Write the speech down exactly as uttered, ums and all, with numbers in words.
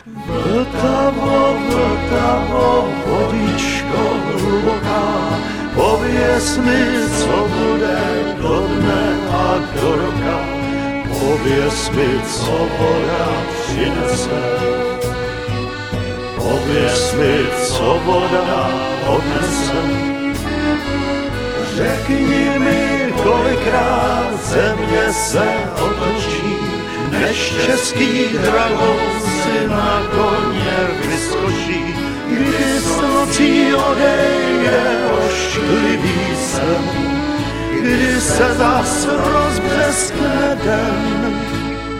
Vltavo, Vltavo, vodičko hluboká, pověz mi, co bude do dne a do roka. Pověz mi, co voda přinese. Pověz mi, co voda odnese. Řekni mi, kolikrát země se otočí, než český dragon si na koně vyskočí. Kdy s nocí odejde ošklivý sen, kdy se zas rozbleskne den.